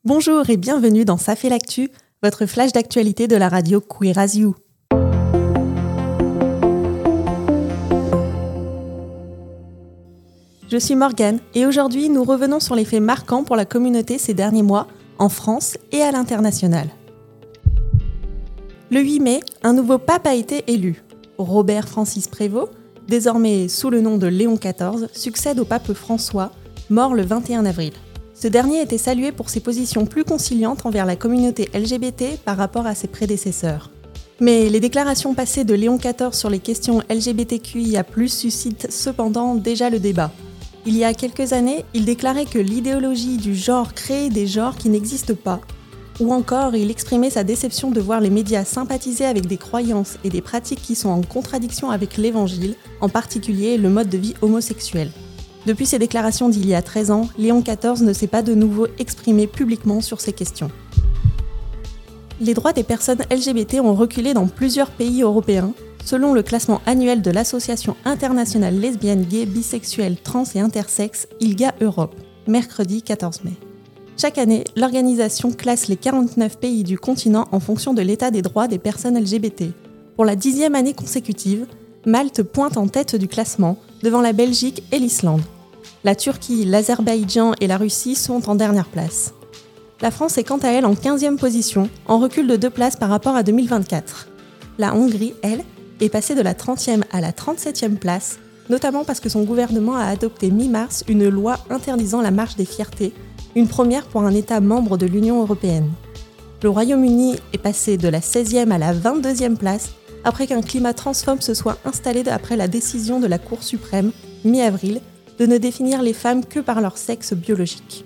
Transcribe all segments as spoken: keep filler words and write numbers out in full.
Bonjour et bienvenue dans Ça fait l'actu, votre flash d'actualité de la radio Queer as You. Je suis Morgane et aujourd'hui nous revenons sur les faits marquants pour la communauté ces derniers mois, en France et à l'international. Le huit mai, un nouveau pape a été élu. Robert Francis Prévost, désormais sous le nom de Léon quatorze, succède au pape François, mort le vingt et un avril. Ce dernier était salué pour ses positions plus conciliantes envers la communauté L G B T par rapport à ses prédécesseurs. Mais les déclarations passées de Léon quatorze sur les questions L G B T Q I A plus, suscitent cependant déjà le débat. Il y a quelques années, il déclarait que l'idéologie du genre crée des genres qui n'existent pas. Ou encore, il exprimait sa déception de voir les médias sympathiser avec des croyances et des pratiques qui sont en contradiction avec l'évangile, en particulier le mode de vie homosexuel. Depuis ses déclarations d'il y a treize ans, Léon quatorze ne s'est pas de nouveau exprimé publiquement sur ces questions. Les droits des personnes L G B T ont reculé dans plusieurs pays européens, selon le classement annuel de l'Association internationale lesbienne, gay, bisexuelle, trans et intersexe, I L G A Europe, mercredi quatorze mai. Chaque année, l'organisation classe les quarante-neuf pays du continent en fonction de l'état des droits des personnes L G B T. Pour la dixième année consécutive, Malte pointe en tête du classement, devant la Belgique et l'Islande. La Turquie, l'Azerbaïdjan et la Russie sont en dernière place. La France est quant à elle en quinzième position, en recul de deux places par rapport à deux mille vingt-quatre. La Hongrie, elle, est passée de la trentième à la trente-septième place, notamment parce que son gouvernement a adopté mi-mars une loi interdisant la marche des fiertés, une première pour un État membre de l'Union européenne. Le Royaume-Uni est passé de la seizième à la vingt-deuxième place, après qu'un climat transphobe se soit installé après la décision de la Cour suprême, mi-avril, de ne définir les femmes que par leur sexe biologique.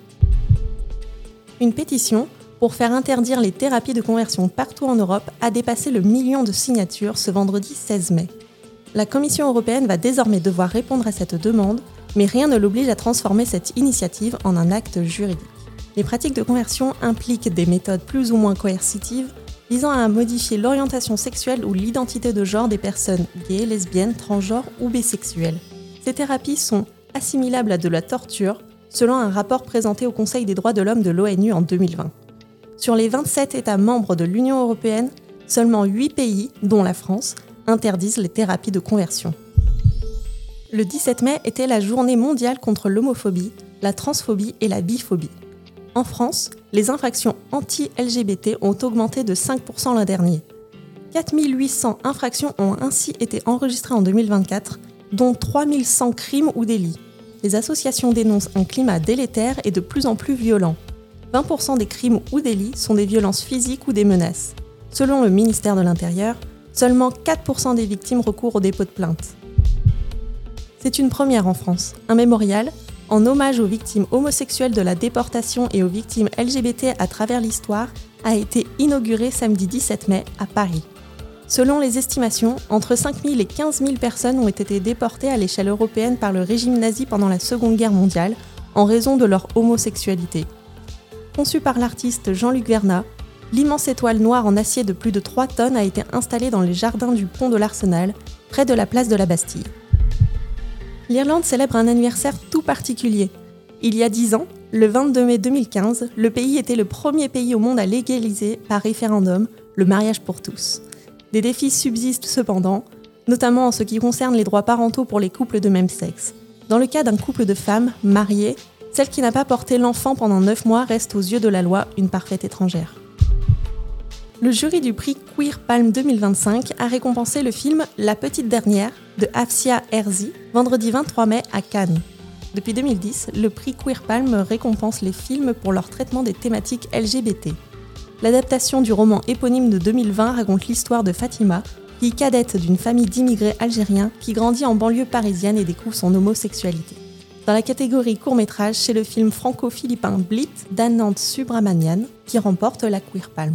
Une pétition pour faire interdire les thérapies de conversion partout en Europe a dépassé le million de signatures ce vendredi seize mai. La Commission européenne va désormais devoir répondre à cette demande, mais rien ne l'oblige à transformer cette initiative en un acte juridique. Les pratiques de conversion impliquent des méthodes plus ou moins coercitives, visant à modifier l'orientation sexuelle ou l'identité de genre des personnes gays, lesbiennes, transgenres ou bisexuelles. Ces thérapies sont assimilables à de la torture, selon un rapport présenté au Conseil des droits de l'homme de l'ONU en deux mille vingt. Sur les vingt-sept États membres de l'Union européenne, seulement huit pays, dont la France, interdisent les thérapies de conversion. Le dix-sept mai était la journée mondiale contre l'homophobie, la transphobie et la biphobie. En France, les infractions anti-L G B T ont augmenté de cinq pour cent l'an dernier. quatre mille huit cents infractions ont ainsi été enregistrées en deux mille vingt-quatre, dont trois mille cent crimes ou délits. Les associations dénoncent un climat délétère et de plus en plus violent. vingt pour cent des crimes ou délits sont des violences physiques ou des menaces. Selon le ministère de l'Intérieur, seulement quatre pour cent des victimes recourent au dépôt de plainte. C'est une première en France. Un mémorial, en hommage aux victimes homosexuelles de la déportation et aux victimes L G B T à travers l'histoire, a été inauguré samedi dix-sept mai à Paris. Selon les estimations, entre cinq mille et quinze mille personnes ont été déportées à l'échelle européenne par le régime nazi pendant la Seconde Guerre mondiale, en raison de leur homosexualité. Conçu par l'artiste Jean-Luc Vernat, l'immense étoile noire en acier de plus de trois tonnes a été installée dans les jardins du pont de l'Arsenal, près de la place de la Bastille. L'Irlande célèbre un anniversaire tout particulier. Il y a dix ans, le vingt-deux mai deux mille quinze, le pays était le premier pays au monde à légaliser, par référendum, le mariage pour tous. Des défis subsistent cependant, notamment en ce qui concerne les droits parentaux pour les couples de même sexe. Dans le cas d'un couple de femmes mariées, celle qui n'a pas porté l'enfant pendant neuf mois reste aux yeux de la loi une parfaite étrangère. Le jury du prix Queer Palm deux mille vingt-cinq a récompensé le film La Petite Dernière de Afsia Herzi, vendredi vingt-trois mai à Cannes. Depuis deux mille dix, le prix Queer Palm récompense les films pour leur traitement des thématiques L G B T. L'adaptation du roman éponyme de deux mille vingt raconte l'histoire de Fatima, fille cadette d'une famille d'immigrés algériens qui grandit en banlieue parisienne et découvre son homosexualité. Dans la catégorie court-métrage, c'est le film franco-philippin Blit d'Anand Subramanian qui remporte la Queer Palm.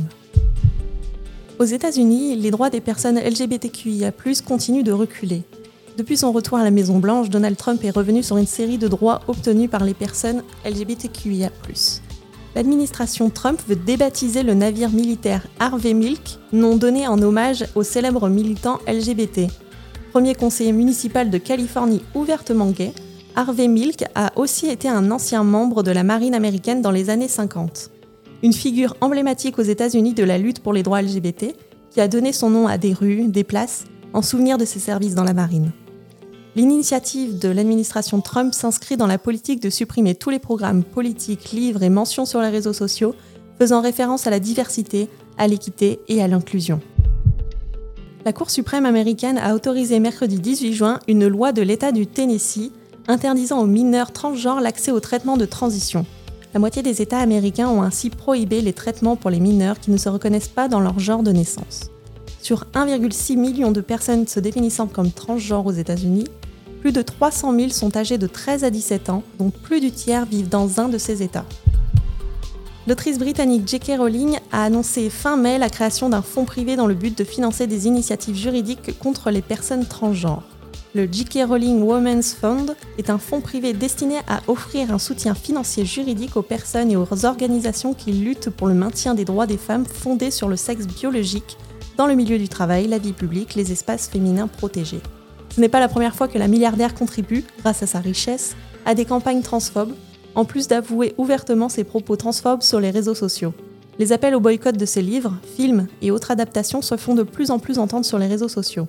Aux États-Unis, les droits des personnes L G B T Q I A plus, continuent de reculer. Depuis son retour à la Maison-Blanche, Donald Trump est revenu sur une série de droits obtenus par les personnes L G B T Q I A plus. L'administration Trump veut débaptiser le navire militaire Harvey Milk, nom donné en hommage au célèbre militant L G B T. Premier conseiller municipal de Californie ouvertement gay, Harvey Milk a aussi été un ancien membre de la marine américaine dans les années cinquante. une figure emblématique aux États-Unis de la lutte pour les droits L G B T, qui a donné son nom à des rues, des places, en souvenir de ses services dans la marine. L'initiative de l'administration Trump s'inscrit dans la politique de supprimer tous les programmes politiques, livres et mentions sur les réseaux sociaux, faisant référence à la diversité, à l'équité et à l'inclusion. La Cour suprême américaine a autorisé mercredi dix-huit juin une loi de l'État du Tennessee interdisant aux mineurs transgenres l'accès aux traitements de transition. La moitié des États américains ont ainsi prohibé les traitements pour les mineurs qui ne se reconnaissent pas dans leur genre de naissance. Sur un virgule six million de personnes se définissant comme transgenres aux États-Unis, plus de trois cent mille sont âgés de treize à dix-sept ans, dont plus du tiers vivent dans un de ces États. L'autrice britannique J K Rowling a annoncé fin mai la création d'un fonds privé dans le but de financer des initiatives juridiques contre les personnes transgenres. Le J K Rowling Women's Fund est un fonds privé destiné à offrir un soutien financier juridique aux personnes et aux organisations qui luttent pour le maintien des droits des femmes fondés sur le sexe biologique dans le milieu du travail, la vie publique, les espaces féminins protégés. Ce n'est pas la première fois que la milliardaire contribue, grâce à sa richesse, à des campagnes transphobes, en plus d'avouer ouvertement ses propos transphobes sur les réseaux sociaux. Les appels au boycott de ses livres, films et autres adaptations se font de plus en plus entendre sur les réseaux sociaux.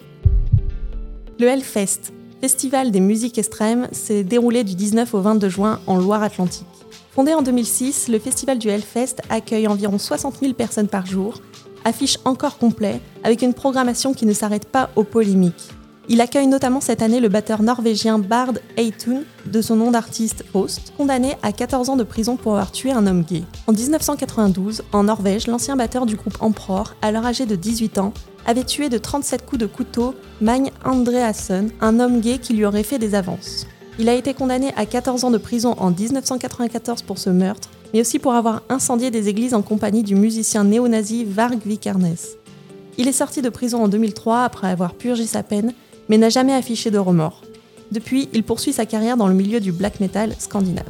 Le Hellfest, festival des musiques extrêmes, s'est déroulé du dix-neuf au vingt-deux juin en Loire-Atlantique. Fondé en deux mille six, le festival du Hellfest accueille environ soixante mille personnes par jour, affiche encore complet, avec une programmation qui ne s'arrête pas aux polémiques. Il accueille notamment cette année le batteur norvégien Bard Eytun, de son nom d'artiste Host, condamné à quatorze ans de prison pour avoir tué un homme gay. En dix-neuf cent quatre-vingt-douze, en Norvège, l'ancien batteur du groupe Emperor, alors âgé de dix-huit ans, avait tué de trente-sept coups de couteau Magne Andreasen, un homme gay qui lui aurait fait des avances. Il a été condamné à quatorze ans de prison en dix-neuf cent quatre-vingt-quatorze pour ce meurtre, mais aussi pour avoir incendié des églises en compagnie du musicien néo-nazi Varg Vikernes. Il est sorti de prison en deux mille trois après avoir purgé sa peine, mais n'a jamais affiché de remords. Depuis, il poursuit sa carrière dans le milieu du black metal scandinave.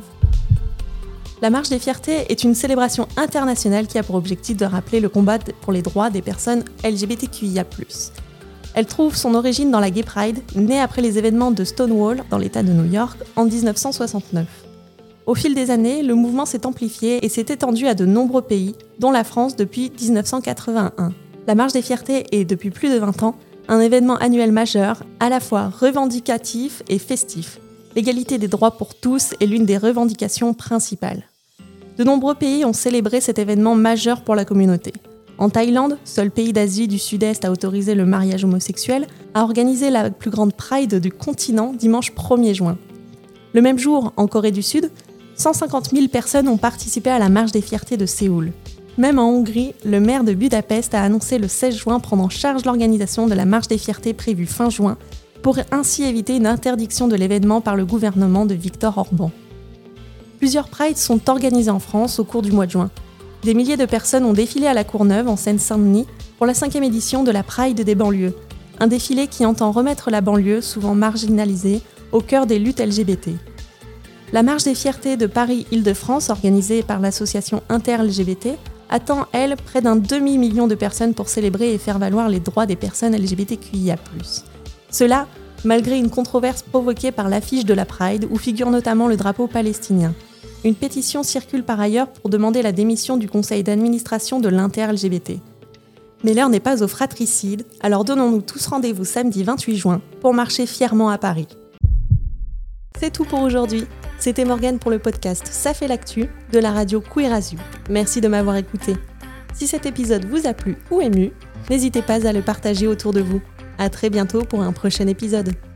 La Marche des Fiertés est une célébration internationale qui a pour objectif de rappeler le combat pour les droits des personnes L G B T Q I A plus. Elle trouve son origine dans la Gay Pride, née après les événements de Stonewall dans l'État de New York en dix-neuf cent soixante-neuf. Au fil des années, le mouvement s'est amplifié et s'est étendu à de nombreux pays, dont la France depuis dix-neuf cent quatre-vingt-un. La Marche des Fiertés est, depuis plus de vingt ans, un événement annuel majeur, à la fois revendicatif et festif. L'égalité des droits pour tous est l'une des revendications principales. De nombreux pays ont célébré cet événement majeur pour la communauté. En Thaïlande, seul pays d'Asie du Sud-Est à autoriser le mariage homosexuel, a organisé la plus grande Pride du continent dimanche premier juin. Le même jour, en Corée du Sud, cent cinquante mille personnes ont participé à la Marche des Fiertés de Séoul. Même en Hongrie, le maire de Budapest a annoncé le seize juin prendre en charge l'organisation de la Marche des Fiertés prévue fin juin, pour ainsi éviter une interdiction de l'événement par le gouvernement de Viktor Orban. Plusieurs prides sont organisés en France au cours du mois de juin. Des milliers de personnes ont défilé à la Courneuve, en Seine-Saint-Denis, pour la cinquième édition de la Pride des banlieues, un défilé qui entend remettre la banlieue, souvent marginalisée, au cœur des luttes L G B T. La Marche des Fiertés de Paris-Île-de-France, organisée par l'association Inter-L G B T, attend, elle, près d'un demi-million de personnes pour célébrer et faire valoir les droits des personnes L G B T Q I A plus. Cela, malgré une controverse provoquée par l'affiche de la Pride, où figure notamment le drapeau palestinien. Une pétition circule par ailleurs pour demander la démission du conseil d'administration de l'Inter-L G B T. Mais l'heure n'est pas au fratricide, alors donnons-nous tous rendez-vous samedi vingt-huit juin pour marcher fièrement à Paris. C'est tout pour aujourd'hui. C'était Morgane pour le podcast Ça fait l'actu de la radio Queer as You. Merci de m'avoir écouté. Si cet épisode vous a plu ou ému, n'hésitez pas à le partager autour de vous. À très bientôt pour un prochain épisode.